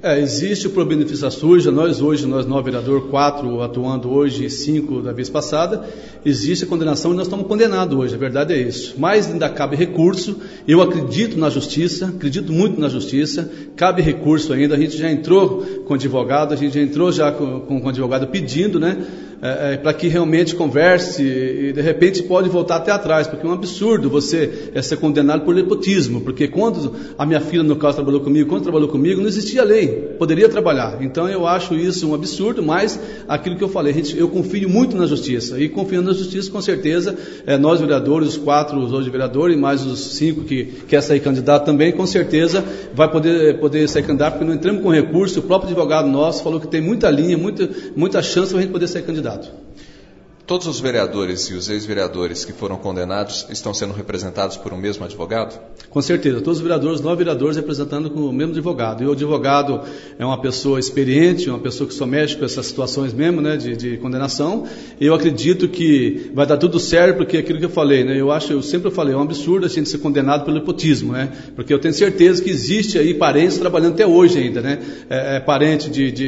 Existe o pro benefício suja, nós 9 vereadores, 4 atuando hoje e 5 da vez passada, existe a condenação e nós estamos condenados hoje, a verdade é isso. Mas ainda cabe recurso, eu acredito na justiça, acredito muito na justiça, cabe recurso ainda, a gente já entrou com advogado, a gente já entrou já com advogado pedindo, né? Para que realmente converse e de repente pode voltar até atrás, porque é um absurdo você ser condenado por nepotismo, porque quando a minha filha no caso trabalhou comigo, não existia lei, poderia trabalhar. Então eu acho isso um absurdo, mas aquilo que eu falei, eu confio muito na justiça, e confiando na justiça, com certeza, nós vereadores, os 4 hoje vereadores, e mais os 5 que quer sair candidato também, com certeza vai poder sair candidato, porque não entramos com recurso, o próprio advogado nosso falou que tem muita linha, muita chance para a gente poder sair candidato. Todos os vereadores e os ex-vereadores que foram condenados estão sendo representados por um mesmo advogado? Com certeza, todos os vereadores, 9 vereadores representando com o mesmo advogado. E o advogado é uma pessoa experiente, uma pessoa que só mexe com essas situações mesmo, né, de condenação. E eu acredito que vai dar tudo certo, porque aquilo que eu falei, né, eu sempre falei, é um absurdo a gente ser condenado pelo nepotismo, né, porque eu tenho certeza que existe aí parentes trabalhando até hoje ainda, né, parente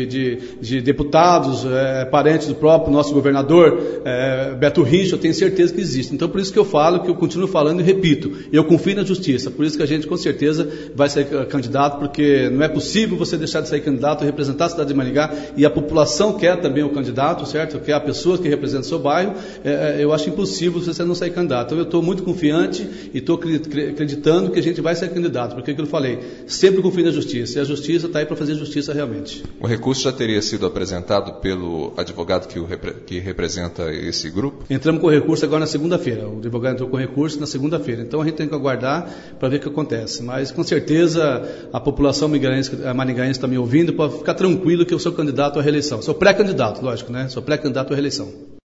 de deputados, parente do próprio nosso governador, Beto Rincha, eu tenho certeza que existe. Então por isso que eu falo, que eu continuo falando e repito, eu confio na justiça, por isso que a gente com certeza vai sair candidato, porque não é possível você deixar de sair candidato e representar a cidade de Maringá, e a população quer também o candidato, certo? Quer a pessoa que representa o seu bairro, eu acho impossível você não sair candidato. Então eu estou muito confiante e estou acreditando que a gente vai sair candidato, porque é o que eu falei, sempre confio na justiça, e a justiça está aí para fazer justiça realmente. O recurso já teria sido apresentado pelo advogado que representa esse grupo? Entramos com recurso agora na segunda-feira. O advogado entrou com recurso na segunda-feira. Então a gente tem que aguardar para ver o que acontece. Mas com certeza a população maringaense está me ouvindo, pode ficar tranquilo que eu sou candidato à reeleição. Sou pré-candidato, lógico, né? Sou pré-candidato à reeleição.